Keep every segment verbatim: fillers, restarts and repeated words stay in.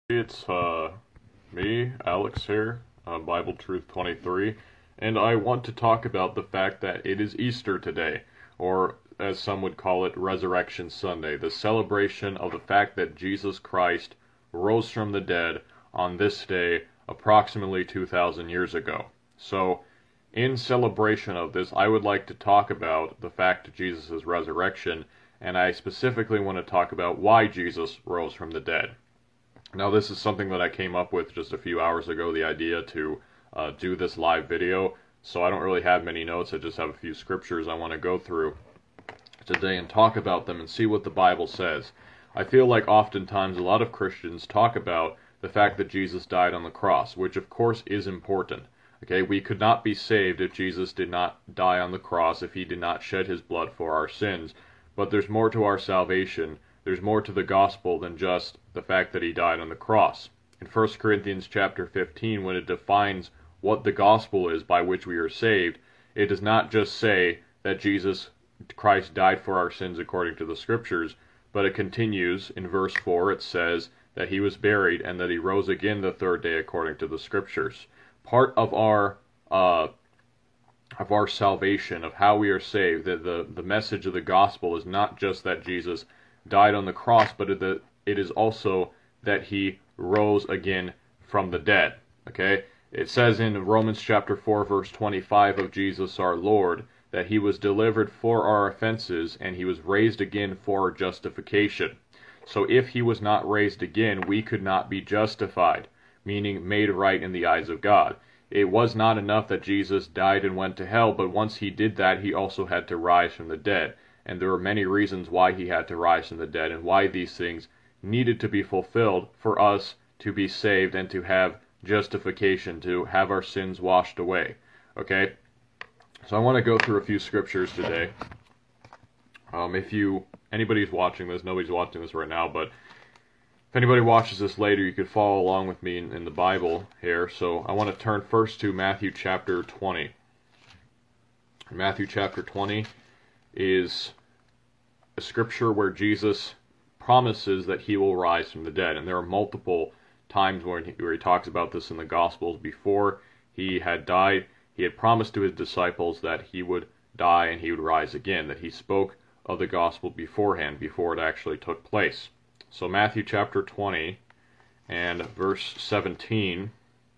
It's uh, me, Alex here, uh, Bible Truth twenty-three, and I want to talk about the fact that it is Easter today, or as some would call it, Resurrection Sunday, the celebration of the fact that Jesus Christ rose from the dead on this day approximately two thousand years ago. So, in celebration of this, I would like to talk about the fact of Jesus' resurrection, and I specifically want to talk about why Jesus rose from the dead. Now, this is something that I came up with just a few hours ago, the idea to uh, do this live video, so I don't really have many notes. I just have a few scriptures I want to go through today and talk about them and see what the Bible says. I feel like oftentimes a lot of Christians talk about the fact that Jesus died on the cross, which of course is important. Okay, we could not be saved if Jesus did not die on the cross, if he did not shed his blood for our sins, but there's more to our salvation. There's more to the gospel than just the fact that he died on the cross. In First Corinthians chapter fifteen, when it defines what the gospel is by which we are saved, it does not just say that Jesus Christ died for our sins according to the scriptures, but it continues in verse four. It says that he was buried and that he rose again the third day according to the scriptures. Part of our uh, of our salvation, of how we are saved, the, the, the message of the gospel is not just that Jesus died on the cross, but it, it is also that he rose again from the dead. Okay? It says in Romans chapter four, verse twenty-five of Jesus our Lord, that he was delivered for our offenses, and he was raised again for our justification. So if he was not raised again, we could not be justified, meaning made right in the eyes of God. It was not enough that Jesus died and went to hell, but once he did that, he also had to rise from the dead. And there were many reasons why he had to rise from the dead and why these things needed to be fulfilled for us to be saved and to have justification, to have our sins washed away. Okay? So I want to go through a few scriptures today. Um, if you, anybody's watching this, nobody's watching this right now, but if anybody watches this later, you could follow along with me in, in the Bible here. So I want to turn first to Matthew chapter twenty. Matthew chapter twenty is a scripture where Jesus promises that he will rise from the dead. And there are multiple times where he, where he talks about this in the Gospels. Before he had died, he had promised to his disciples that he would die and he would rise again, that he spoke of the gospel beforehand, before it actually took place. So Matthew chapter twenty and verse seventeen,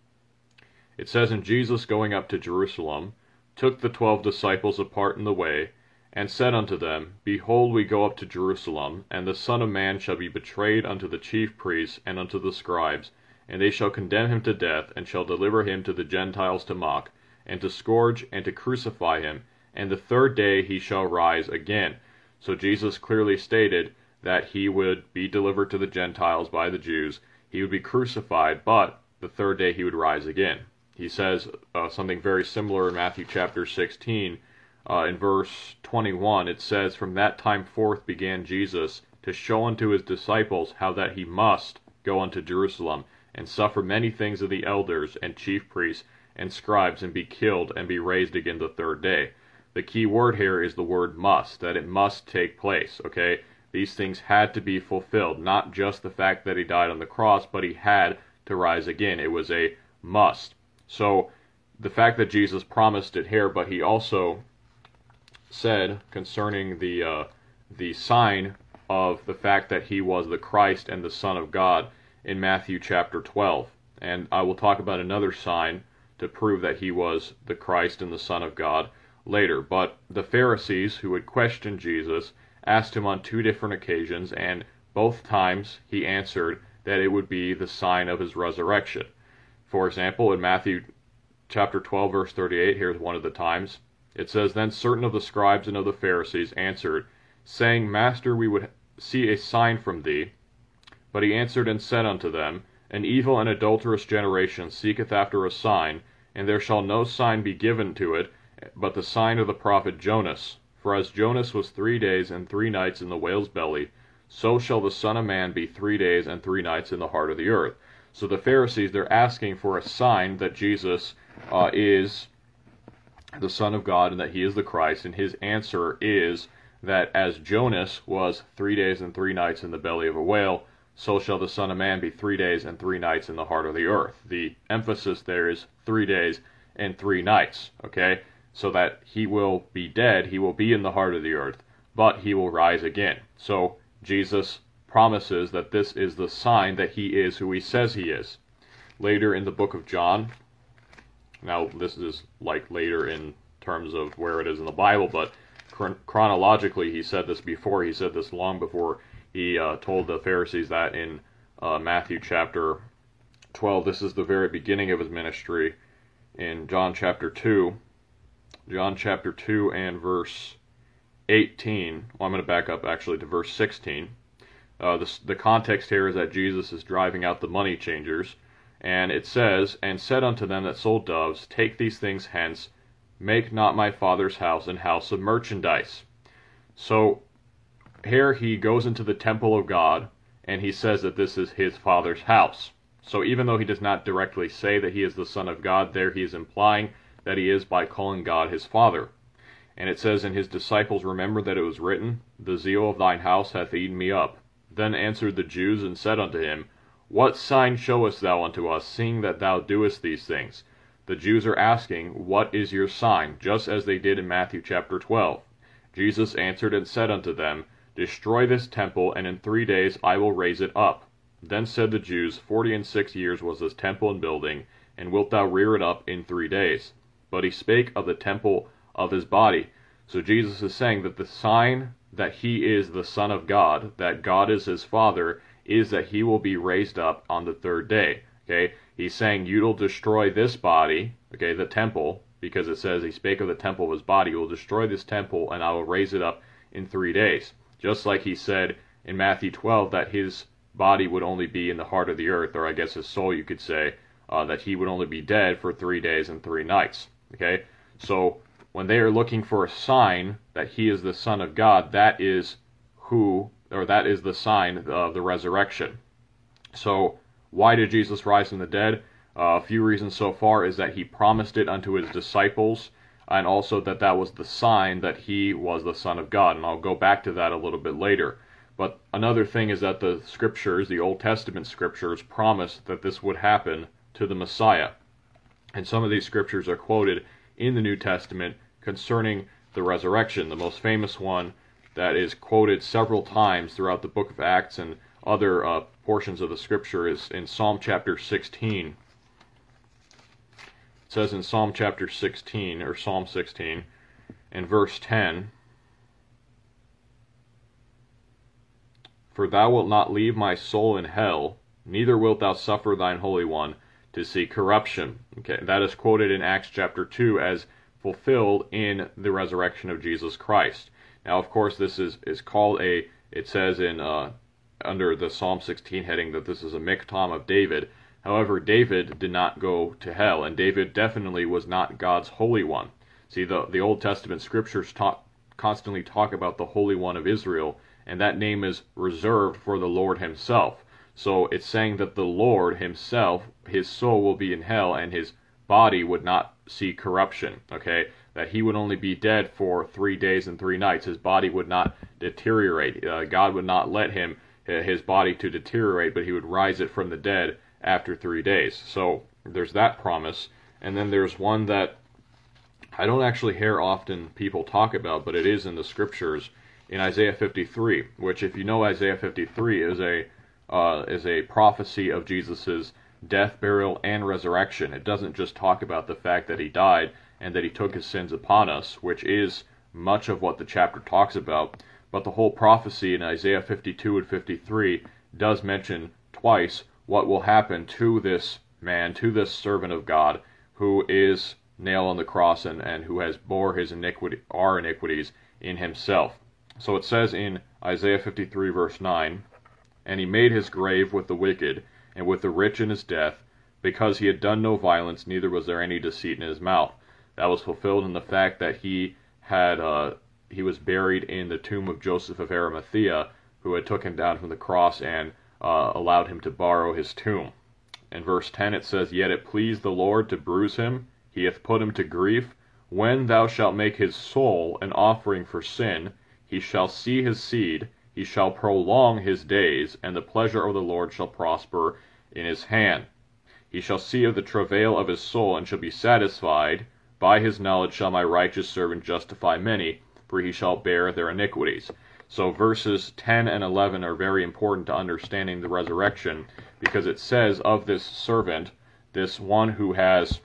it says, "And Jesus, going up to Jerusalem, took the twelve disciples apart in the way, and said unto them, Behold, we go up to Jerusalem, and the Son of Man shall be betrayed unto the chief priests and unto the scribes, and they shall condemn him to death, and shall deliver him to the Gentiles to mock, and to scourge, and to crucify him, and the third day he shall rise again." So Jesus clearly stated that he would be delivered to the Gentiles by the Jews, he would be crucified, but the third day he would rise again. He says uh, something very similar in Matthew chapter sixteen. Uh, in verse twenty-one, it says, "From that time forth began Jesus to show unto his disciples how that he must go unto Jerusalem, and suffer many things of the elders and chief priests and scribes, and be killed, and be raised again the third day." The key word here is the word must, that it must take place, okay? These things had to be fulfilled, not just the fact that he died on the cross, but he had to rise again. It was a must. So the fact that Jesus promised it here, but he also said concerning the uh, the sign of the fact that he was the Christ and the Son of God in Matthew chapter twelve. And I will talk about another sign to prove that he was the Christ and the Son of God later. But the Pharisees, who had questioned Jesus, asked him on two different occasions, and both times he answered that it would be the sign of his resurrection. For example, in Matthew chapter twelve, verse thirty-eight, here's one of the times. It says, "Then certain of the scribes and of the Pharisees answered, saying, Master, we would see a sign from thee. But he answered and said unto them, An evil and adulterous generation seeketh after a sign, and there shall no sign be given to it, but the sign of the prophet Jonas. For as Jonas was three days and three nights in the whale's belly, so shall the Son of Man be three days and three nights in the heart of the earth." So the Pharisees, they're asking for a sign that Jesus uh, is the Son of God and that he is the Christ, and his answer is that as Jonas was three days and three nights in the belly of a whale, so shall the Son of Man be three days and three nights in the heart of the earth. The emphasis there is three days and three nights, okay? So that he will be dead, he will be in the heart of the earth, but he will rise again. So Jesus promises that this is the sign that he is who he says he is. Later in the book of John, now this is like later in terms of where it is in the Bible, but chron chronologically he said this before. He said this long before he uh, told the Pharisees that in uh, Matthew chapter twelve. This is the very beginning of his ministry. In John chapter two, John chapter two and verse eighteen, well, I'm going to back up actually to verse sixteen. Uh, the, the context here is that Jesus is driving out the money changers, and it says, "And said unto them that sold doves, Take these things hence, make not my Father's house an house of merchandise." So here he goes into the temple of God, and he says that this is his Father's house. So even though he does not directly say that he is the Son of God, there he is implying that he is by calling God his Father. And it says, "And his disciples remembered that it was written, The zeal of thine house hath eaten me up. Then answered the Jews and said unto him, What sign showest thou unto us, seeing that thou doest these things?" The Jews are asking, "What is your sign?" just as they did in Matthew chapter twelve. Jesus answered and said unto them, Destroy this temple, and in three days I will raise it up. Then said the Jews, Forty and six years was this temple in building, and wilt thou rear it up in three days? But he spake of the temple of his body. So Jesus is saying that the sign that he is the Son of God, that God is his Father, is that he will be raised up on the third day. Okay, he's saying you'll destroy this body, okay, the temple, because it says he spake of the temple of his body. You will destroy this temple, and I will raise it up in three days. Just like he said in Matthew twelve that his body would only be in the heart of the earth, or I guess his soul, you could say, uh, that he would only be dead for three days and three nights. Okay, so when they are looking for a sign that he is the Son of God, that is who, or that is the sign of the resurrection. So why did Jesus rise from the dead? Uh, a few reasons so far is that he promised it unto his disciples, and also that that was the sign that he was the Son of God. And I'll go back to that a little bit later. But another thing is that the scriptures, the Old Testament scriptures, promised that this would happen to the Messiah. And some of these scriptures are quoted in the New Testament concerning the resurrection. The most famous one that is quoted several times throughout the book of Acts and other uh, portions of the scripture is in Psalm chapter sixteen. It says in Psalm chapter sixteen, or Psalm sixteen, in verse ten, "For thou wilt not leave my soul in hell, neither wilt thou suffer thine Holy One to see corruption." Okay, that is quoted in Acts chapter two as fulfilled in the resurrection of Jesus Christ. Now, of course, this is, is called a, it says in uh, under the Psalm sixteen heading that this is a miktam of David. However, David did not go to hell, and David definitely was not God's Holy One. See, the, the Old Testament scriptures talk, constantly talk about the Holy One of Israel, and that name is reserved for the Lord himself. So it's saying that the Lord himself, his soul will be in hell, and his body would not see corruption, okay? That he would only be dead for three days and three nights. His body would not deteriorate. Uh, God would not let him, uh, his body to deteriorate, but he would rise it from the dead after three days. So there's that promise. And then there's one that I don't actually hear often people talk about, but it is in the scriptures, in Isaiah fifty-three, which, if you know Isaiah fifty-three, is a uh, is a prophecy of Jesus's death, burial, and resurrection. It doesn't just talk about the fact that he died and that he took his sins upon us, which is much of what the chapter talks about, but the whole prophecy in Isaiah fifty-two and fifty-three does mention twice what will happen to this man, to this servant of God, who is nailed on the cross and, and who has bore his iniquity, our iniquities in himself. So it says in Isaiah fifty-three verse nine, "And he made his grave with the wicked, and with the rich in his death, because he had done no violence, neither was there any deceit in his mouth." That was fulfilled in the fact that he had uh, he was buried in the tomb of Joseph of Arimathea, who had took him down from the cross and uh, allowed him to borrow his tomb. In verse ten it says, "Yet it pleased the Lord to bruise him, he hath put him to grief. When thou shalt make his soul an offering for sin, he shall see his seed, he shall prolong his days, and the pleasure of the Lord shall prosper in his hand. He shall see of the travail of his soul, and shall be satisfied. By his knowledge shall my righteous servant justify many, for he shall bear their iniquities. So verses ten and eleven are very important to understanding the resurrection, because it says of this servant, this one who has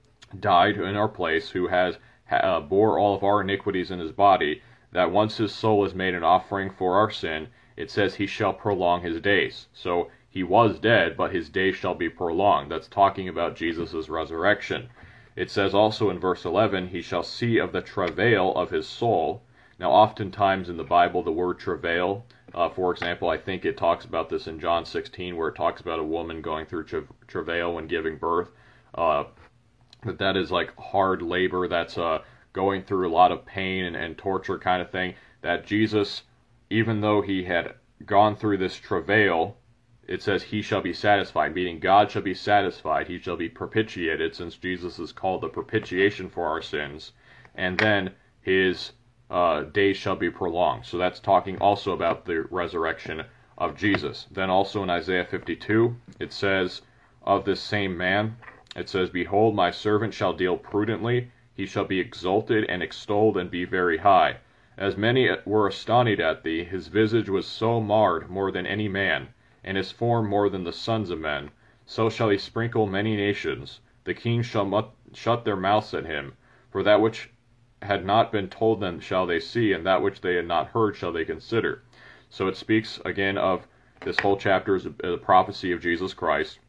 died in our place, who has uh, bore all of our iniquities in his body, that once his soul is made an offering for our sin, it says he shall prolong his days. So he was dead, but his days shall be prolonged. That's talking about Jesus' resurrection. It says also in verse eleven, he shall see of the travail of his soul. Now, oftentimes in the Bible, the word travail, uh, for example, I think it talks about this in John sixteen, where it talks about a woman going through tra travail when giving birth. Uh, that that is like hard labor, that's uh, going through a lot of pain and, and torture kind of thing. That Jesus, even though he had gone through this travail, it says he shall be satisfied, meaning God shall be satisfied. He shall be propitiated, since Jesus is called the propitiation for our sins. And then his uh, days shall be prolonged. So that's talking also about the resurrection of Jesus. Then also in Isaiah fifty-two, it says of this same man, it says, behold, my servant shall deal prudently. He shall be exalted and extolled and be very high. As many were astonished at thee, his visage was so marred more than any man, and his form more than the sons of men. So shall he sprinkle many nations. The kings shall shut their mouths at him. For that which had not been told them shall they see, and that which they had not heard shall they consider. So it speaks again of this whole chapter is a prophecy of Jesus Christ,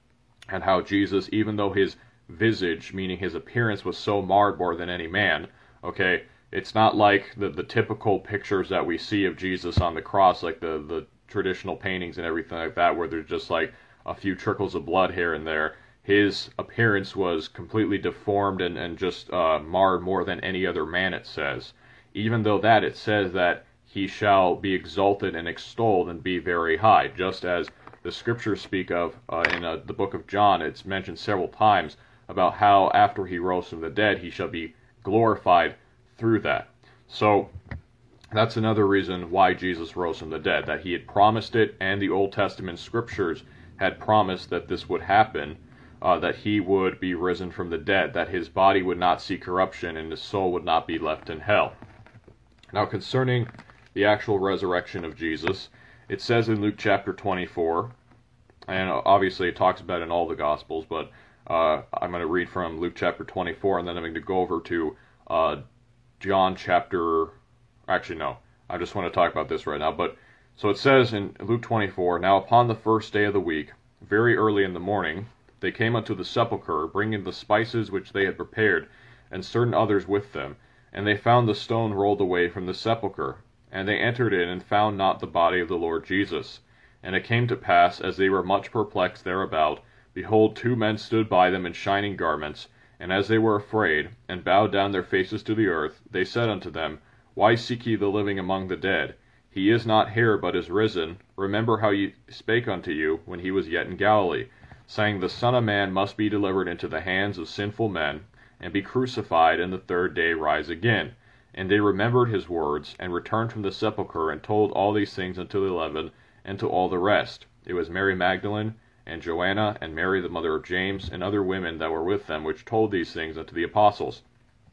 and how Jesus, even though his visage, meaning his appearance, was so marred more than any man, okay, it's not like the, the typical pictures that we see of Jesus on the cross, like the, the traditional paintings and everything like that, where there's just like a few trickles of blood here and there. His appearance was completely deformed and, and just uh, marred more than any other man, it says. Even though that, it says that he shall be exalted and extolled and be very high, just as the scriptures speak of uh, in uh, the book of John. It's mentioned several times about how after he rose from the dead, he shall be glorified through that. So that's another reason why Jesus rose from the dead, that he had promised it, and the Old Testament scriptures had promised that this would happen, uh, that he would be risen from the dead, that his body would not see corruption and his soul would not be left in hell. Now, concerning the actual resurrection of Jesus, it says in Luke chapter twenty-four, and obviously it talks about it in all the Gospels, but uh, I'm going to read from Luke chapter twenty-four, and then I'm going to go over to uh, John chapter... Actually, no. I just want to talk about this right now. But so it says in Luke twenty-four, now upon the first day of the week, very early in the morning, they came unto the sepulchre, bringing the spices which they had prepared, and certain others with them. And they found the stone rolled away from the sepulchre. And they entered in, and found not the body of the Lord Jesus. And it came to pass, as they were much perplexed thereabout, behold, two men stood by them in shining garments. And as they were afraid, and bowed down their faces to the earth, they said unto them, why seek ye the living among the dead? He is not here, but is risen. Remember how he spake unto you when he was yet in Galilee, saying, the Son of Man must be delivered into the hands of sinful men, and be crucified, and the third day rise again. And they remembered his words, and returned from the sepulchre, and told all these things unto the eleven, and to all the rest. It was Mary Magdalene, and Joanna, and Mary the mother of James, and other women that were with them, which told these things unto the apostles.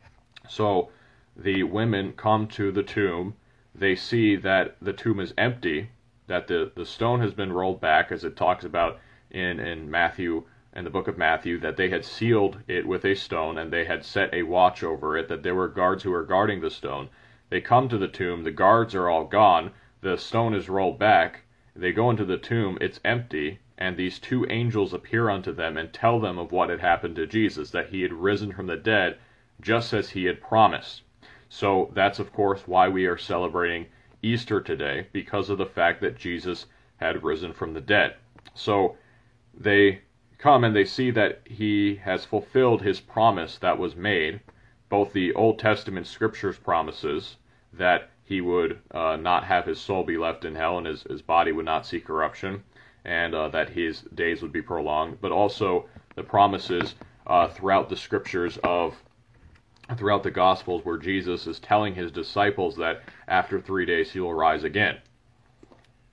So the women come to the tomb. They see that the tomb is empty, that the, the stone has been rolled back, as it talks about in, in Matthew, in the book of Matthew, that they had sealed it with a stone, and they had set a watch over it, that there were guards who were guarding the stone. They come to the tomb, the guards are all gone, the stone is rolled back, they go into the tomb, it's empty, and these two angels appear unto them and tell them of what had happened to Jesus, that he had risen from the dead, just as he had promised. So that's, of course, why we are celebrating Easter today, because of the fact that Jesus had risen from the dead. So they come and they see that he has fulfilled his promise that was made, both the Old Testament scriptures promises that he would uh, not have his soul be left in hell and his, his body would not see corruption, and uh, that his days would be prolonged, but also the promises uh, throughout the scriptures of throughout the Gospels where Jesus is telling his disciples that after three days he will rise again.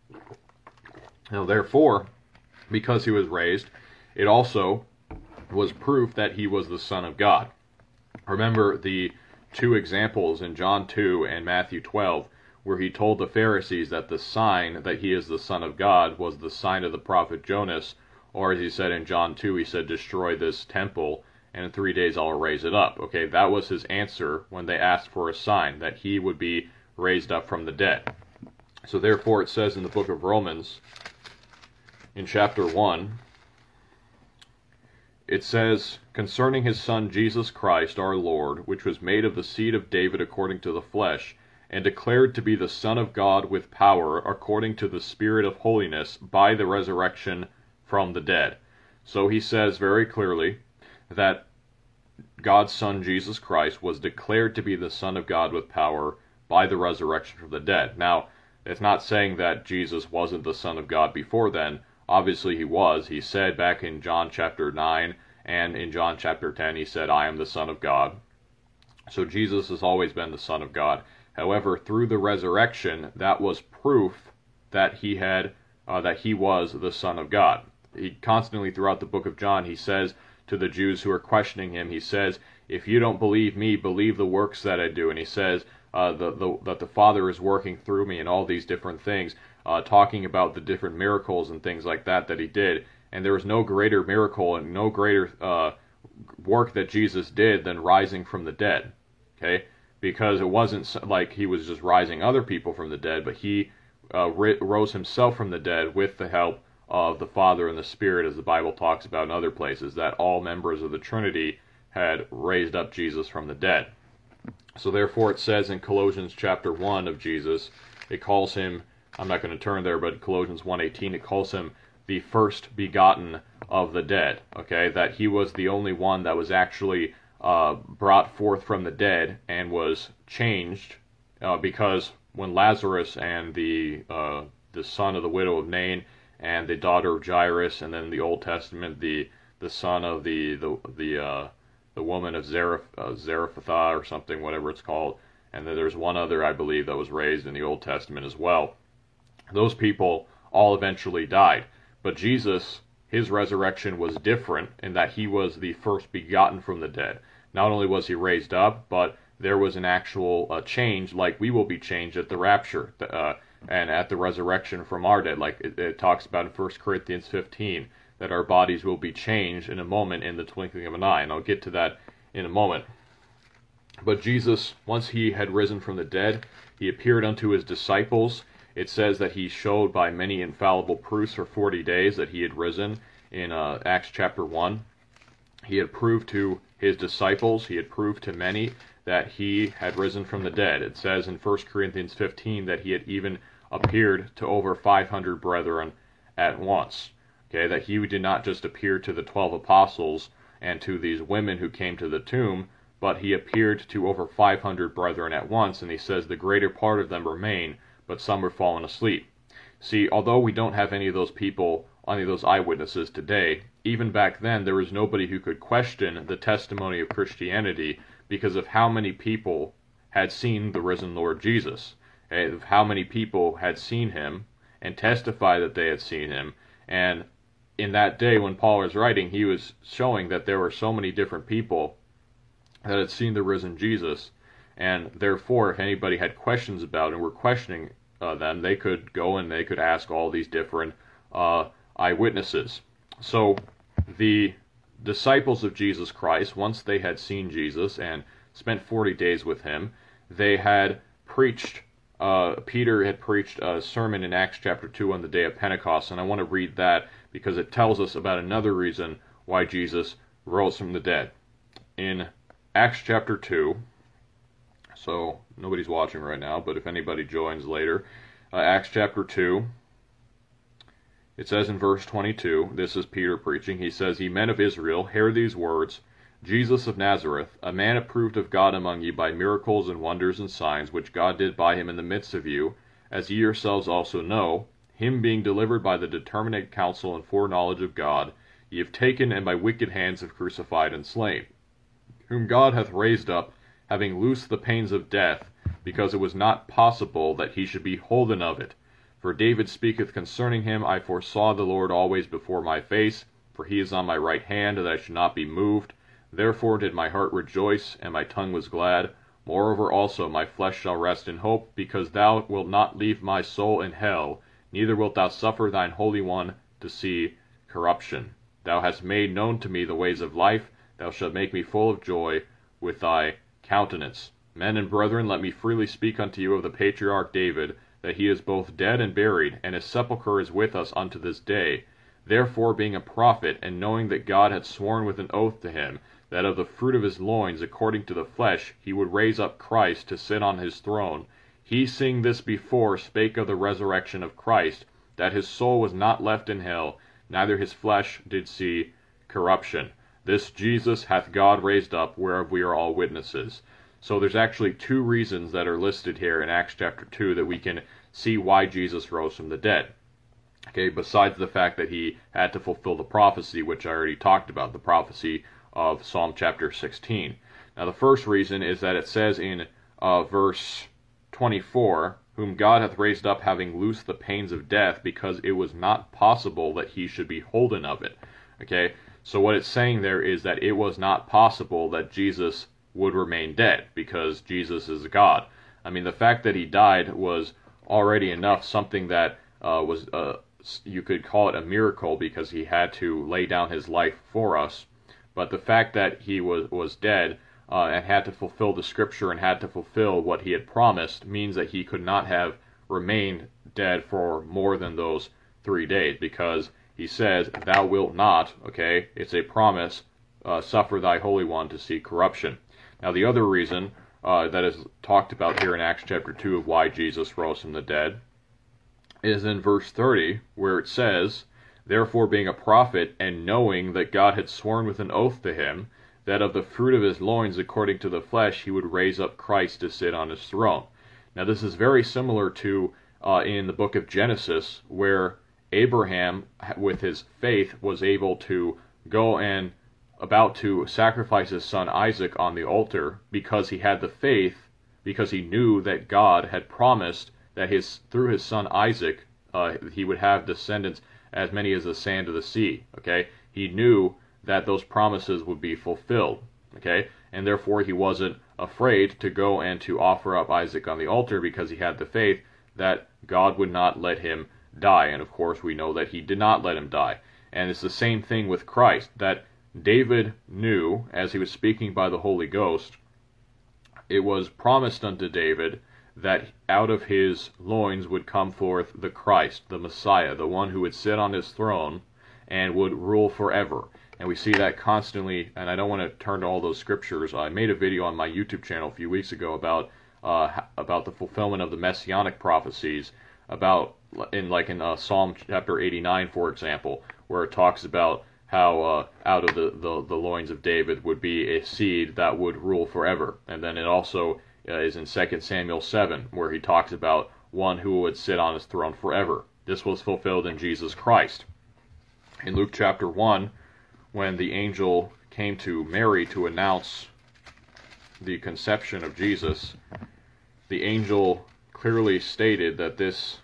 Now, therefore, because he was raised, it also was proof that he was the Son of God. Remember the two examples in John two and Matthew twelve, where he told the Pharisees that the sign that he is the Son of God was the sign of the prophet Jonas, or as he said in John two, he said, destroy this temple, and in three days I'll raise it up. Okay, that was his answer when they asked for a sign, that he would be raised up from the dead. So therefore it says in the book of Romans, in chapter one, it says, concerning his Son Jesus Christ our Lord, which was made of the seed of David according to the flesh, and declared to be the Son of God with power, according to the Spirit of holiness, by the resurrection from the dead. So he says very clearly that God's Son Jesus Christ was declared to be the Son of God with power by the resurrection from the dead. Now, it's not saying that Jesus wasn't the Son of God before then. Obviously he was. He said back in John chapter nine and in John chapter ten, he said, I am the Son of God. So Jesus has always been the Son of God. However, through the resurrection, that was proof that he had, uh, that he was the Son of God. He constantly, throughout the book of John, he says to the Jews who are questioning him, he says, if you don't believe me, believe the works that I do. And he says uh, the, the, that the Father is working through me and all these different things, uh, talking about the different miracles and things like that that he did. And there was no greater miracle and no greater uh, work that Jesus did than rising from the dead. Okay? Because it wasn't like he was just rising other people from the dead, but he uh, rose himself from the dead with the help of the Father and the Spirit, as the Bible talks about in other places, that all members of the Trinity had raised up Jesus from the dead. So therefore it says in Colossians chapter one of Jesus, it calls him, I'm not going to turn there, but Colossians one eighteen, it calls him the first begotten of the dead, okay, that he was the only one that was actually uh, brought forth from the dead and was changed, uh, because when Lazarus and the uh, the son of the widow of Nain and the daughter of Jairus, and then the Old Testament, the the son of the the the uh, the woman of Zareph, uh, Zarephath or something, whatever it's called, and then there's one other, I believe, that was raised in the Old Testament as well. Those people all eventually died, but Jesus, his resurrection was different in that he was the first begotten from the dead. Not only was he raised up, but there was an actual uh, change, like we will be changed at the rapture uh, and at the resurrection from our dead, like it, it talks about in First Corinthians fifteen, that our bodies will be changed in a moment, in the twinkling of an eye, and I'll get to that in a moment. But Jesus, once he had risen from the dead, he appeared unto his disciples. It says that he showed by many infallible proofs for forty days that he had risen in uh, Acts chapter one. He had proved to his disciples, he had proved to many that he had risen from the dead. It says in First Corinthians fifteen that he had even appeared to over five hundred brethren at once. Okay, that he did not just appear to the twelve apostles and to these women who came to the tomb, but he appeared to over five hundred brethren at once, and he says the greater part of them remain, but some are fallen asleep. See, although we don't have any of those people, any of those eyewitnesses today, even back then there was nobody who could question the testimony of Christianity because of how many people had seen the risen Lord Jesus, okay, of how many people had seen him and testified that they had seen him. And in that day when Paul was writing, he was showing that there were so many different people that had seen the risen Jesus, and therefore if anybody had questions about it and were questioning uh, them, they could go and they could ask all these different uh, eyewitnesses. So the disciples of Jesus Christ, once they had seen Jesus and spent forty days with him, they had preached, uh, Peter had preached a sermon in Acts chapter two on the day of Pentecost, and I want to read that because it tells us about another reason why Jesus rose from the dead. In Acts chapter two, so nobody's watching right now, but if anybody joins later, uh, Acts chapter two, it says in verse twenty-two, this is Peter preaching, he says, Ye men of Israel, hear these words, Jesus of Nazareth, a man approved of God among you by miracles and wonders and signs, which God did by him in the midst of you, as ye yourselves also know, him being delivered by the determinate counsel and foreknowledge of God, ye have taken and by wicked hands have crucified and slain, whom God hath raised up, having loosed the pains of death, because it was not possible that he should be holden of it. For David speaketh concerning him, I foresaw the Lord always before my face, for he is on my right hand, that I should not be moved. Therefore did my heart rejoice, and my tongue was glad. Moreover also my flesh shall rest in hope, because thou wilt not leave my soul in hell, neither wilt thou suffer thine Holy One to see corruption. Thou hast made known to me the ways of life, thou shalt make me full of joy with thy countenance. Men and brethren, let me freely speak unto you of the patriarch David, that he is both dead and buried, and his sepulchre is with us unto this day. Therefore, being a prophet, and knowing that God had sworn with an oath to him, that of the fruit of his loins, according to the flesh, he would raise up Christ to sit on his throne, he, seeing this before, spake of the resurrection of Christ, that his soul was not left in hell, neither his flesh did see corruption. This Jesus hath God raised up, whereof we are all witnesses. So there's actually two reasons that are listed here in Acts chapter two that we can see why Jesus rose from the dead. Okay, besides the fact that he had to fulfill the prophecy, which I already talked about, the prophecy of Psalm chapter sixteen. Now the first reason is that it says in uh, verse twenty-four, whom God hath raised up, having loosed the pains of death, because it was not possible that he should be holden of it. Okay, so what it's saying there is that it was not possible that Jesus would remain dead, because Jesus is God. I mean, the fact that he died was already enough, something that uh, was, uh, you could call it a miracle, because he had to lay down his life for us. But the fact that he was, was dead uh, and had to fulfill the scripture and had to fulfill what he had promised means that he could not have remained dead for more than those three days, because he says, thou wilt not, okay, it's a promise, uh, suffer thy Holy One to see corruption. Now the other reason uh, that is talked about here in Acts chapter two of why Jesus rose from the dead is in verse thirty, where it says, therefore being a prophet, and knowing that God had sworn with an oath to him, that of the fruit of his loins according to the flesh he would raise up Christ to sit on his throne. Now this is very similar to uh, in the book of Genesis, where Abraham, with his faith, was able to go and about to sacrifice his son Isaac on the altar, because he had the faith, because he knew that God had promised that his through his son Isaac uh, he would have descendants as many as the sand of the sea. Okay, he knew that those promises would be fulfilled. Okay, and therefore he wasn't afraid to go and to offer up Isaac on the altar, because he had the faith that God would not let him die. And of course we know that he did not let him die. And it's the same thing with Christ, that David knew, as he was speaking by the Holy Ghost, it was promised unto David that out of his loins would come forth the Christ, the Messiah, the one who would sit on his throne and would rule forever. And we see that constantly, and I don't want to turn to all those scriptures. I made a video on my YouTube channel a few weeks ago about uh, about the fulfillment of the messianic prophecies, about in like in uh, Psalm chapter eighty-nine, for example, where it talks about how uh, out of the, the, the loins of David would be a seed that would rule forever. And then it also uh, is in Second Samuel seven, where he talks about one who would sit on his throne forever. This was fulfilled in Jesus Christ. In Luke chapter one, when the angel came to Mary to announce the conception of Jesus, the angel clearly stated that this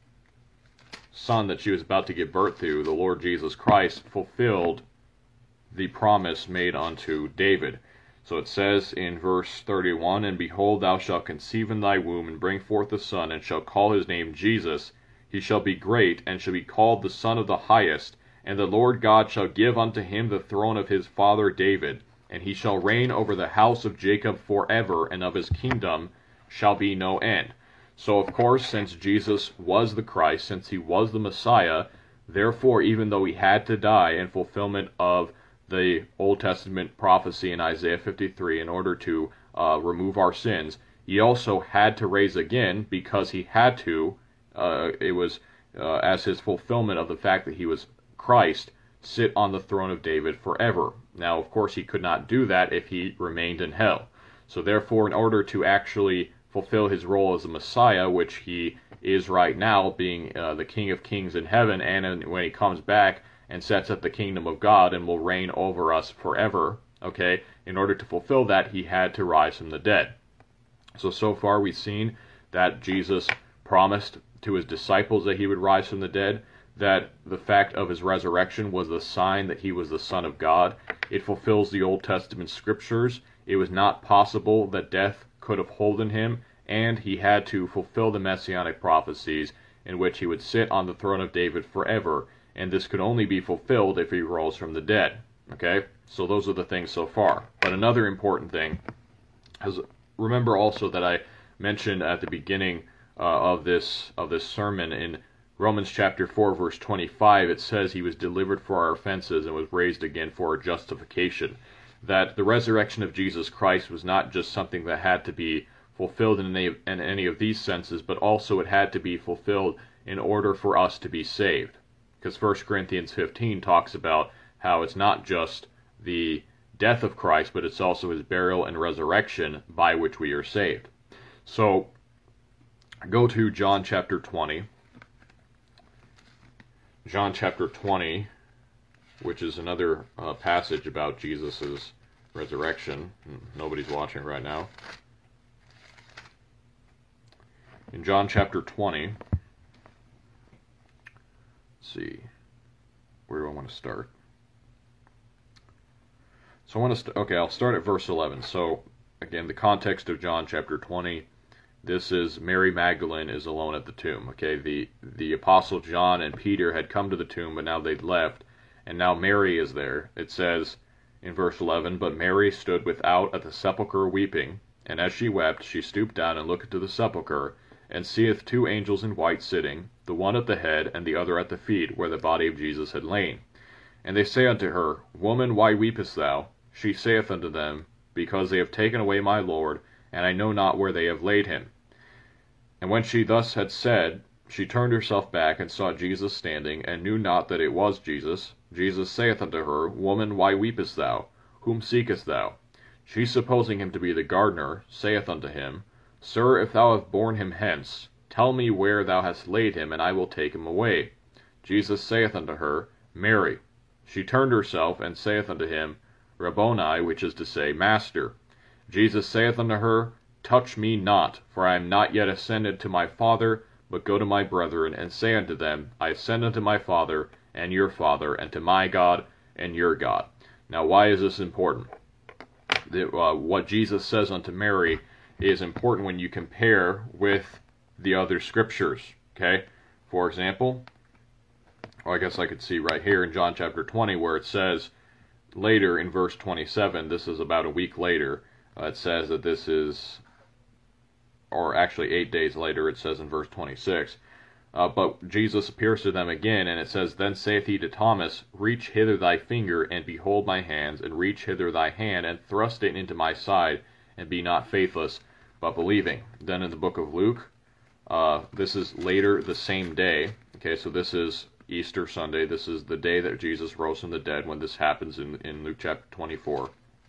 son that she was about to give birth to, the Lord Jesus Christ, fulfilled the promise made unto David. So it says in verse thirty-one, and behold, thou shalt conceive in thy womb, and bring forth a son, and shalt call his name Jesus. He shall be great, and shall be called the Son of the Highest. And the Lord God shall give unto him the throne of his father David, and he shall reign over the house of Jacob forever, and of his kingdom shall be no end. So, of course, since Jesus was the Christ, since he was the Messiah, therefore, even though he had to die in fulfillment of the Old Testament prophecy in Isaiah fifty-three in order to uh, remove our sins, he also had to raise again, because he had to. Uh, it was uh, as his fulfillment of the fact that he was Christ, sit on the throne of David forever. Now, of course, he could not do that if he remained in hell. So therefore, in order to actually fulfill his role as a Messiah, which he is right now, being uh, the King of Kings in heaven, and in, when he comes back and sets up the kingdom of God and will reign over us forever, okay, in order to fulfill that, he had to rise from the dead. So, so far we've seen that Jesus promised to his disciples that he would rise from the dead, that the fact of his resurrection was the sign that he was the Son of God. It fulfills the Old Testament scriptures. It was not possible that death could have holden him, and he had to fulfill the messianic prophecies in which he would sit on the throne of David forever, and this could only be fulfilled if he rose from the dead. Okay? So those are the things so far. But another important thing is, remember also that I mentioned at the beginning uh, of this of this sermon in Romans chapter four, verse twenty-five, it says he was delivered for our offenses and was raised again for our justification. That the resurrection of Jesus Christ was not just something that had to be fulfilled in any, in any of these senses, but also it had to be fulfilled in order for us to be saved. Because First Corinthians fifteen talks about how it's not just the death of Christ, but it's also his burial and resurrection by which we are saved. So, go to John chapter twenty. John chapter twenty, which is another uh, passage about Jesus' resurrection. Nobody's watching right now. In John chapter twenty, let's see, where do I want to start? So I want to, st okay, I'll start at verse eleven. So, again, the context of John chapter twenty, this is Mary Magdalene is alone at the tomb. Okay, the, the apostle John and Peter had come to the tomb, but now they'd left, and now Mary is there. It says in verse eleven, "But Mary stood without at the sepulchre weeping, and as she wept, she stooped down and looked into the sepulchre, and seeth two angels in white sitting, the one at the head, and the other at the feet, where the body of Jesus had lain. And they say unto her, Woman, why weepest thou? She saith unto them, Because they have taken away my Lord, and I know not where they have laid him. And when she thus had said, she turned herself back, and saw Jesus standing, and knew not that it was Jesus. Jesus saith unto her, Woman, why weepest thou? Whom seekest thou? She, supposing him to be the gardener, saith unto him, Sir, if thou have borne him hence, tell me where thou hast laid him, and I will take him away. Jesus saith unto her, Mary. She turned herself, and saith unto him, Rabboni, which is to say, Master. Jesus saith unto her, Touch me not, for I am not yet ascended to my Father, but go to my brethren, and say unto them, I ascend unto my Father, and your Father, and to my God, and your God. Now, why is this important? The, uh, what Jesus says unto Mary is important when you compare with the other scriptures. Okay? For example, well, I guess I could see right here in John chapter twenty where it says, later in verse twenty-seven, this is about a week later, uh, it says that this is, or actually eight days later, it says in verse twenty-six, uh, but Jesus appears to them again, and it says, Then saith he to Thomas, Reach hither thy finger, and behold my hands, and reach hither thy hand, and thrust it into my side, and be not faithless, but believing. Then in the book of Luke, uh, this is later the same day. Okay, so this is Easter Sunday. This is the day that Jesus rose from the dead when this happens in, in Luke chapter twenty-four.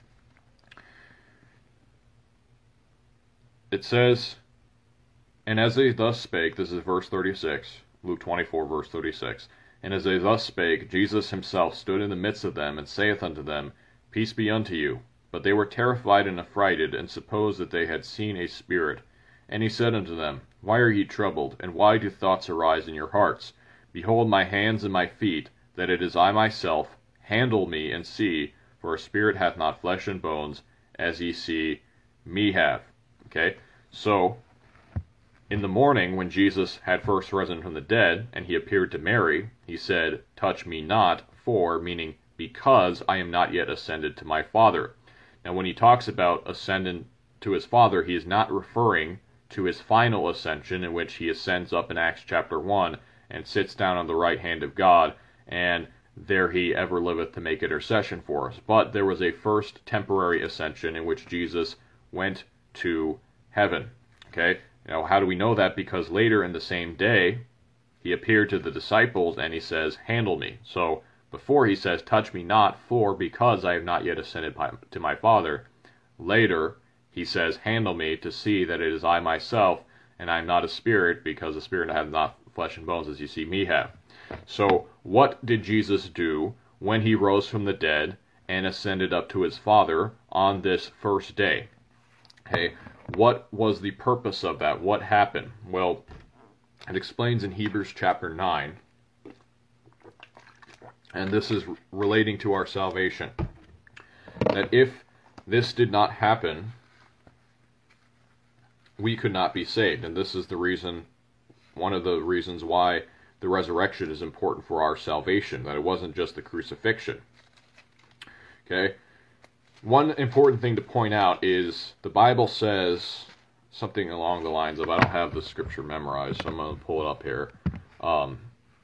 It says, And as they thus spake, this is verse thirty-six, Luke twenty-four, verse thirty-six, And as they thus spake, Jesus himself stood in the midst of them, and saith unto them, Peace be unto you. But they were terrified and affrighted, and supposed that they had seen a spirit. And he said unto them, Why are ye troubled, and why do thoughts arise in your hearts? Behold my hands and my feet, that it is I myself. Handle me, and see, for a spirit hath not flesh and bones, as ye see me have. Okay, so in the morning when Jesus had first risen from the dead, and he appeared to Mary, he said, Touch me not, for, meaning because I am not yet ascended to my Father. Now when he talks about ascending to his Father, he is not referring to his final ascension, in which he ascends up in Acts chapter one, and sits down on the right hand of God, and there he ever liveth to make intercession for us. But there was a first temporary ascension in which Jesus went to heaven. Okay? Now, how do we know that? Because later in the same day, he appeared to the disciples, and he says, Handle me. So, before he says, Touch me not, for because I have not yet ascended to my Father. Later, he says, Handle me, to see that it is I myself, and I am not a spirit, because the spirit hath not flesh and bones as you see me have. So, what did Jesus do when he rose from the dead and ascended up to his Father on this first day? Okay, what was the purpose of that? What happened? Well, It explains in Hebrews chapter nine, and this is relating to our salvation, that if this did not happen, we could not be saved. And this is the reason, one of the reasons why the resurrection is important for our salvation, that it wasn't just the crucifixion. Okay? One important thing to point out is the Bible says something along the lines of, I don't have the scripture memorized, so I'm going to pull it up here. Um,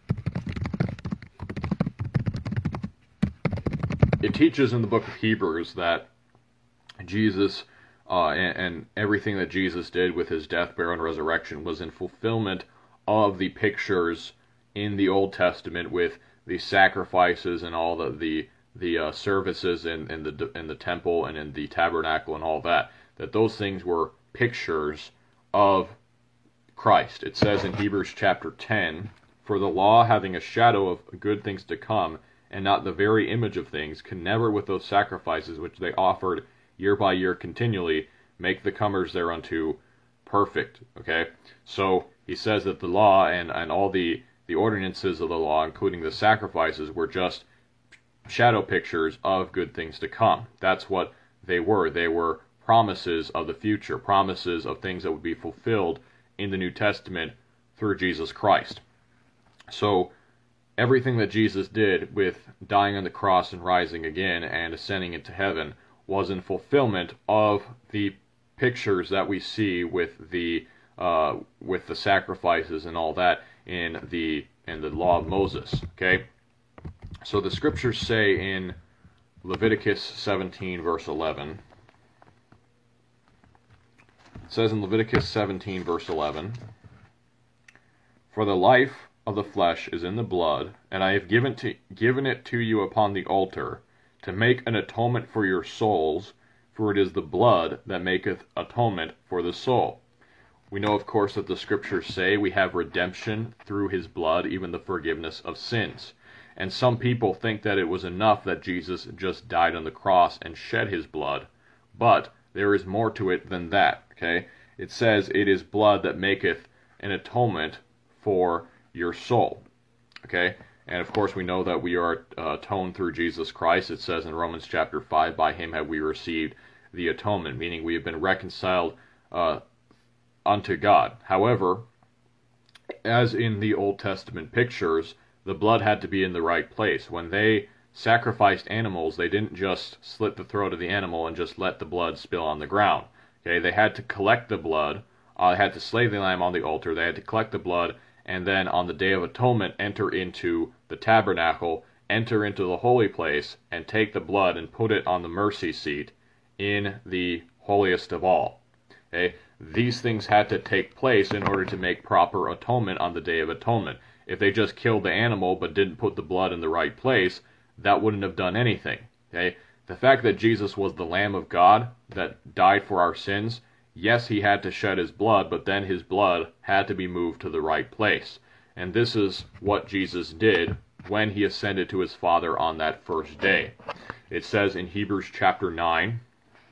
it teaches in the book of Hebrews that Jesus uh, and, and everything that Jesus did with his death, burial, and resurrection was in fulfillment of the pictures in the Old Testament with the sacrifices and all the the, the uh, services in, in the in the temple and in the tabernacle and all that. That those things were pictures of Christ. It says in Hebrews chapter ten, "For the law, having a shadow of good things to come, and not the very image of things, can never with those sacrifices which they offered year by year continually make the comers thereunto perfect." Okay? So he says that the law and, and all the, the ordinances of the law, including the sacrifices, were just shadow pictures of good things to come. That's what they were. They were promises of the future, promises of things that would be fulfilled in the New Testament through Jesus Christ. So everything that Jesus did with dying on the cross and rising again and ascending into heaven was in fulfillment of the pictures that we see with the uh, with the sacrifices and all that in the in the law of Moses. Okay, so the scriptures say in Leviticus seventeen verse eleven. It says in Leviticus seventeen verse eleven, "For the life of the flesh is in the blood, and I have given to given it to you upon the altar, to make an atonement for your souls, for it is the blood that maketh atonement for the soul." We know, of course, that the scriptures say we have redemption through his blood, even the forgiveness of sins. And some people think that it was enough that Jesus just died on the cross and shed his blood, but there is more to it than that. Okay, it says it is blood that maketh an atonement for your soul. Okay, and of course we know that we are uh, atoned through Jesus Christ. It says in Romans chapter five, "By him have we received the atonement," meaning we have been reconciled uh, unto God. However, as in the Old Testament pictures, the blood had to be in the right place. When they sacrificed animals, they didn't just slit the throat of the animal and just let the blood spill on the ground. Okay, they had to collect the blood, uh, had to slay the lamb on the altar, they had to collect the blood, and then on the Day of Atonement enter into the tabernacle, enter into the holy place, and take the blood and put it on the mercy seat in the holiest of all. Okay? These things had to take place in order to make proper atonement on the Day of Atonement. If they just killed the animal but didn't put the blood in the right place, that wouldn't have done anything. Okay? The fact that Jesus was the Lamb of God that died for our sins, yes, he had to shed his blood, but then his blood had to be moved to the right place. And this is what Jesus did when he ascended to his Father on that first day. It says in Hebrews chapter nine,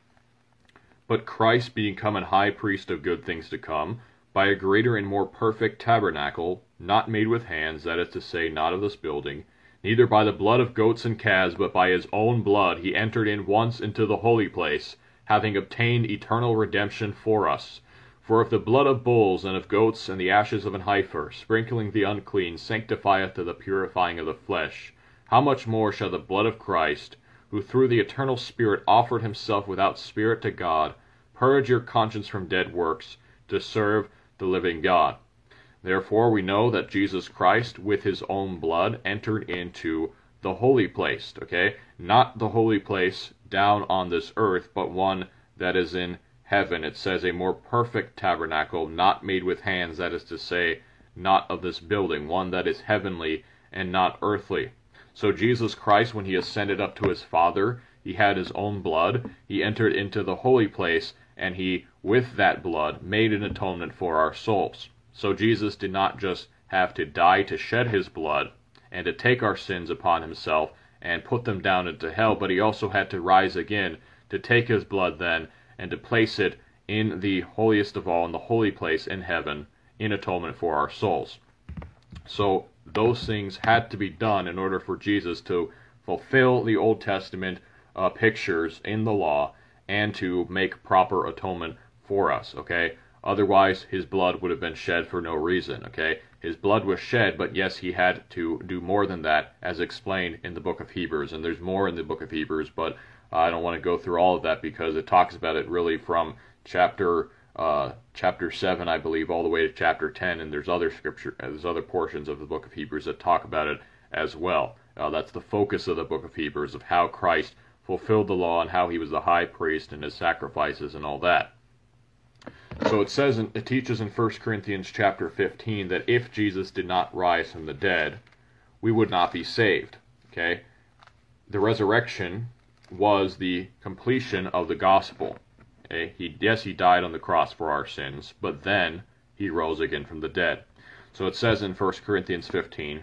"But Christ being come an high priest of good things to come, by a greater and more perfect tabernacle, not made with hands, that is to say, not of this building, neither by the blood of goats and calves, but by his own blood he entered in once into the holy place, having obtained eternal redemption for us. For if the blood of bulls and of goats and the ashes of an heifer, sprinkling the unclean, sanctifieth to the purifying of the flesh, how much more shall the blood of Christ, who through the eternal Spirit offered himself without spirit to God, purge your conscience from dead works, to serve the living God? Therefore we know that Jesus Christ, with his own blood, entered into the holy place." Okay? Not the holy place down on this earth, but one that is in heaven. It says a more perfect tabernacle, not made with hands, that is to say, not of this building, one that is heavenly and not earthly. So Jesus Christ, when he ascended up to his Father, he had his own blood, he entered into the holy place, and he, with that blood, made an atonement for our souls. So Jesus did not just have to die to shed his blood and to take our sins upon himself and put them down into hell, but he also had to rise again to take his blood then and to place it in the holiest of all, in the holy place in heaven, in atonement for our souls. So those things had to be done in order for Jesus to fulfill the Old Testament uh, pictures in the law and to make proper atonement for us, okay? Otherwise, his blood would have been shed for no reason, okay? His blood was shed, but yes, he had to do more than that, as explained in the book of Hebrews. And there's more in the book of Hebrews, but uh, I don't want to go through all of that because it talks about it really from chapter uh, chapter seven, I believe, all the way to chapter ten. And there's other scripture, there's other portions of the book of Hebrews that talk about it as well. Uh, that's the focus of the book of Hebrews, of how Christ fulfilled the law and how he was the high priest and his sacrifices and all that. So it says, it teaches in First Corinthians chapter fifteen that if Jesus did not rise from the dead, we would not be saved. Okay, the resurrection was the completion of the gospel. Okay, he yes he died on the cross for our sins, but then he rose again from the dead. So it says in First Corinthians fifteen.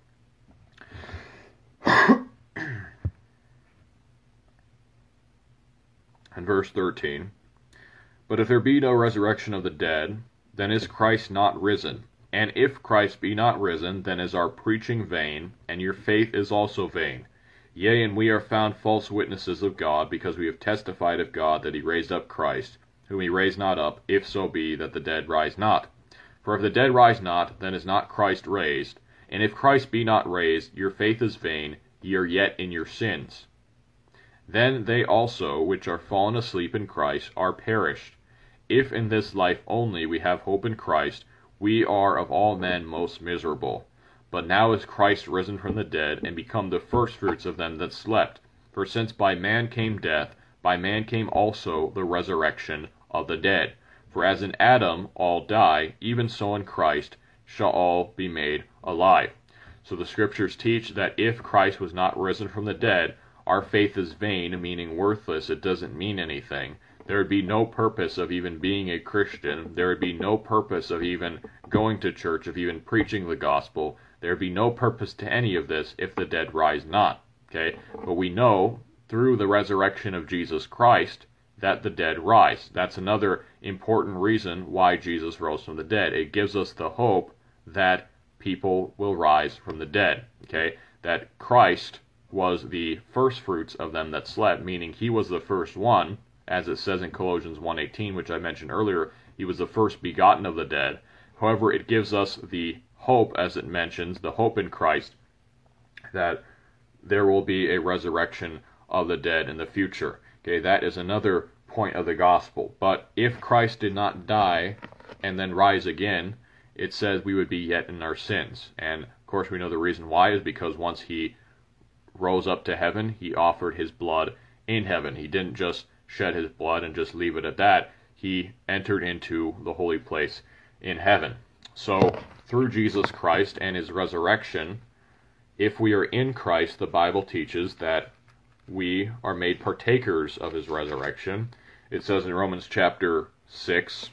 And verse thirteen. But if there be no resurrection of the dead, then is Christ not risen? And if Christ be not risen, then is our preaching vain, and your faith is also vain. Yea, and we are found false witnesses of God, because we have testified of God that he raised up Christ, whom he raised not up, if so be that the dead rise not. For if the dead rise not, then is not Christ raised. And if Christ be not raised, your faith is vain, ye are yet in your sins. Then they also, which are fallen asleep in Christ, are perished. If in this life only we have hope in Christ, we are of all men most miserable. But now is Christ risen from the dead, and become the firstfruits of them that slept. For since by man came death, by man came also the resurrection of the dead. For as in Adam all die, even so in Christ shall all be made alive. So the scriptures teach that if Christ was not risen from the dead, our faith is vain, meaning worthless. It doesn't mean anything. There would be no purpose of even being a Christian. There would be no purpose of even going to church, of even preaching the gospel. There would be no purpose to any of this if the dead rise not. Okay? But we know through the resurrection of Jesus Christ that the dead rise. That's another important reason why Jesus rose from the dead. It gives us the hope that people will rise from the dead. Okay? That Christ was the first fruits of them that slept, meaning he was the first one, as it says in Colossians one eighteen, which I mentioned earlier, he was the first begotten of the dead. However, it gives us the hope, as it mentions, the hope in Christ, that there will be a resurrection of the dead in the future. Okay, that is another point of the gospel. But if Christ did not die and then rise again, it says we would be yet in our sins. And of course we know the reason why is because once he rose up to heaven, he offered his blood in heaven. He didn't just shed his blood and just leave it at that. He entered into the holy place in heaven. So through Jesus Christ and his resurrection, if we are in Christ, the Bible teaches that we are made partakers of his resurrection. It says in Romans chapter six,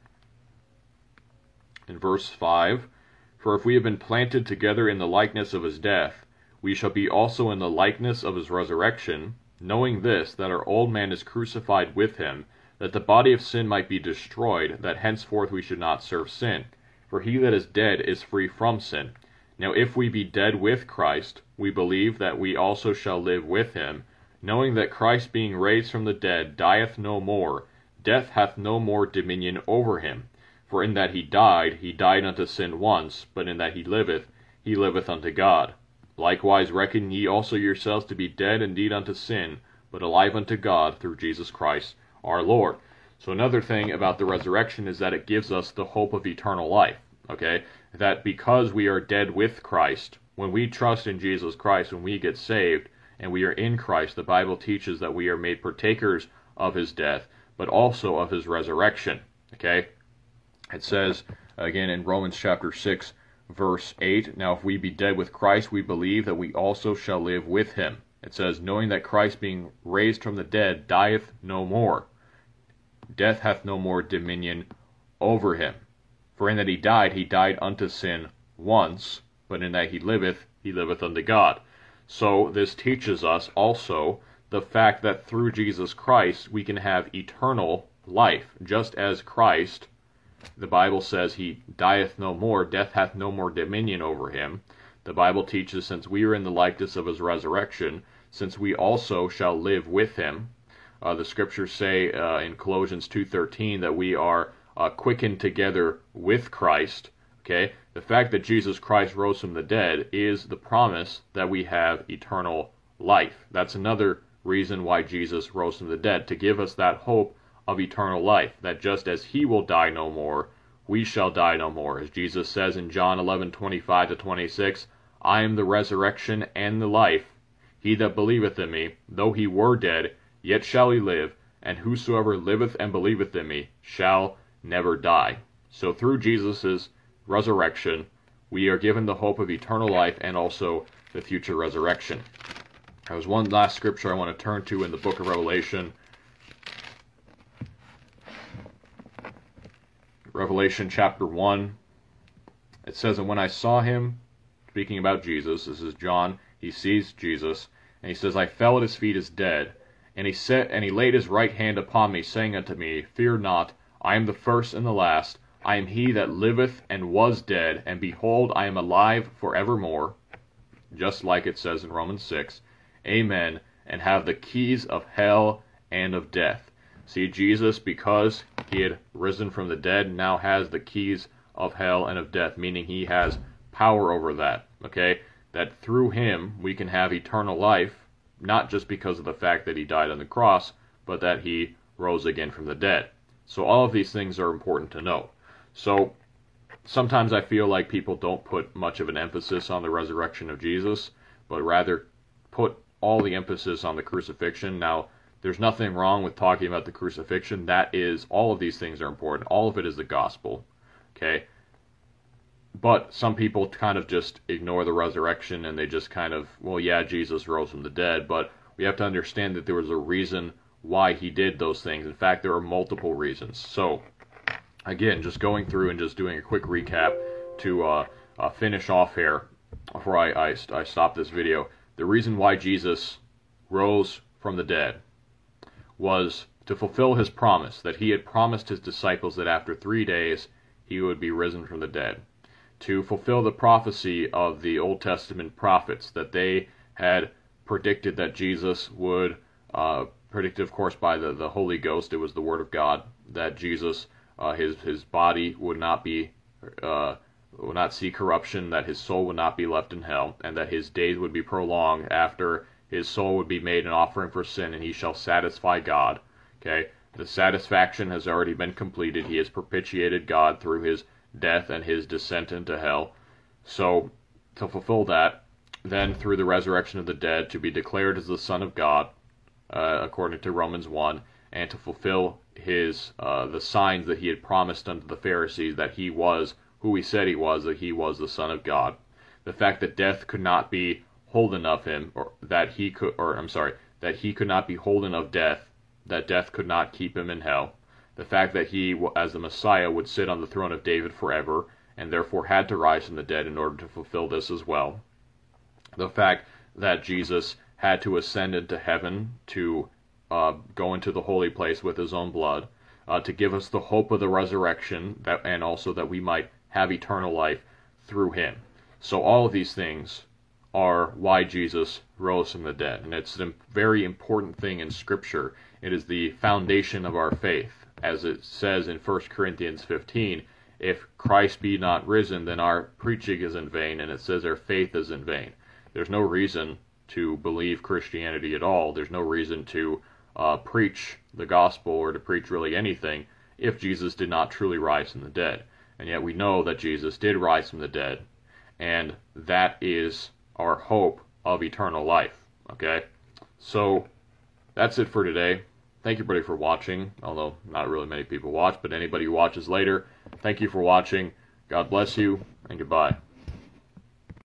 in verse five, For if we have been planted together in the likeness of his death, we shall be also in the likeness of his resurrection, knowing this, that our old man is crucified with him, that the body of sin might be destroyed, that henceforth we should not serve sin. For he that is dead is free from sin. Now if we be dead with Christ, we believe that we also shall live with him, knowing that Christ being raised from the dead dieth no more, death hath no more dominion over him. For in that he died, he died unto sin once, but in that he liveth, he liveth unto God. Likewise reckon ye also yourselves to be dead indeed unto sin, but alive unto God through Jesus Christ our Lord. So another thing about the resurrection is that it gives us the hope of eternal life. Okay? That because we are dead with Christ, when we trust in Jesus Christ, when we get saved, and we are in Christ, the Bible teaches that we are made partakers of his death, but also of his resurrection. Okay? It says, again in Romans chapter six, verse eight, Now if we be dead with Christ, we believe that we also shall live with him. It says, Knowing that Christ being raised from the dead dieth no more. Death hath no more dominion over him. For in that he died, he died unto sin once, but in that he liveth, he liveth unto God. So this teaches us also the fact that through Jesus Christ we can have eternal life, just as Christ The Bible says he dieth no more, death hath no more dominion over him. The Bible teaches, since we are in the likeness of his resurrection, since we also shall live with him. Uh, the scriptures say uh, in Colossians two thirteen that we are uh, quickened together with Christ. Okay, the fact that Jesus Christ rose from the dead is the promise that we have eternal life. That's another reason why Jesus rose from the dead, to give us that hope of eternal life, that just as he will die no more, we shall die no more. As Jesus says in John eleven twenty-five to twenty-six, I am the resurrection and the life. He that believeth in me, though he were dead, yet shall he live, and whosoever liveth and believeth in me shall never die. So through Jesus' resurrection, we are given the hope of eternal life and also the future resurrection. There's one last scripture I want to turn to in the book of Revelation. Revelation chapter one. It says, and when I saw him, speaking about Jesus, this is John, he sees Jesus, and he says, I fell at his feet as dead. And he said, and he laid his right hand upon me, saying unto me, Fear not, I am the first and the last. I am he that liveth and was dead, and behold, I am alive forevermore. Just like it says in Romans six. Amen. And have the keys of hell and of death. See, Jesus, because he had risen from the dead, now has the keys of hell and of death, meaning he has power over that. Okay? That through him we can have eternal life, not just because of the fact that he died on the cross, but that he rose again from the dead. So all of these things are important to know. So sometimes I feel like people don't put much of an emphasis on the resurrection of Jesus, but rather put all the emphasis on the crucifixion. Now, there's nothing wrong with talking about the crucifixion. That is, all of these things are important. All of it is the gospel. Okay? But some people kind of just ignore the resurrection and they just kind of, well, yeah, Jesus rose from the dead, but we have to understand that there was a reason why he did those things. In fact, there are multiple reasons. So, again, just going through and just doing a quick recap to uh, uh, finish off here before I, I, I stop this video. The reason why Jesus rose from the dead was to fulfill his promise, that he had promised his disciples that after three days he would be risen from the dead. To fulfill the prophecy of the Old Testament prophets, that they had predicted that Jesus would, uh, predicted of course by the, the Holy Ghost, it was the Word of God, that Jesus, uh, his, his body would not be, uh, would not see corruption, that his soul would not be left in hell, and that his days would be prolonged after his soul would be made an offering for sin, and he shall satisfy God. Okay, the satisfaction has already been completed. He has propitiated God through his death and his descent into hell. So, to fulfill that, then through the resurrection of the dead, to be declared as the Son of God, uh, according to Romans one, and to fulfill his uh, the signs that he had promised unto the Pharisees, that he was who he said he was, that he was the Son of God. The fact that death could not be holden of him, or that he could, or I'm sorry, that he could not be holden of death, that death could not keep him in hell. The fact that he, as the Messiah, would sit on the throne of David forever, and therefore had to rise from the dead in order to fulfill this as well. The fact that Jesus had to ascend into heaven to uh, go into the holy place with his own blood, uh, to give us the hope of the resurrection, that, and also that we might have eternal life through him. So all of these things are why Jesus rose from the dead. And it's a very important thing in Scripture. It is the foundation of our faith. As it says in First Corinthians fifteen, if Christ be not risen, then our preaching is in vain, and it says our faith is in vain. There's no reason to believe Christianity at all. There's no reason to uh, preach the gospel or to preach really anything if Jesus did not truly rise from the dead. And yet we know that Jesus did rise from the dead, and that is our hope of eternal life. Okay? So, that's it for today. Thank you, everybody, for watching, although not really many people watch, but anybody who watches later, thank you for watching. God bless you, and goodbye.